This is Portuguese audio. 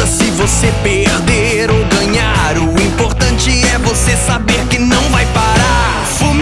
se você perder ou ganhar. O importante é você saber que não vai parar.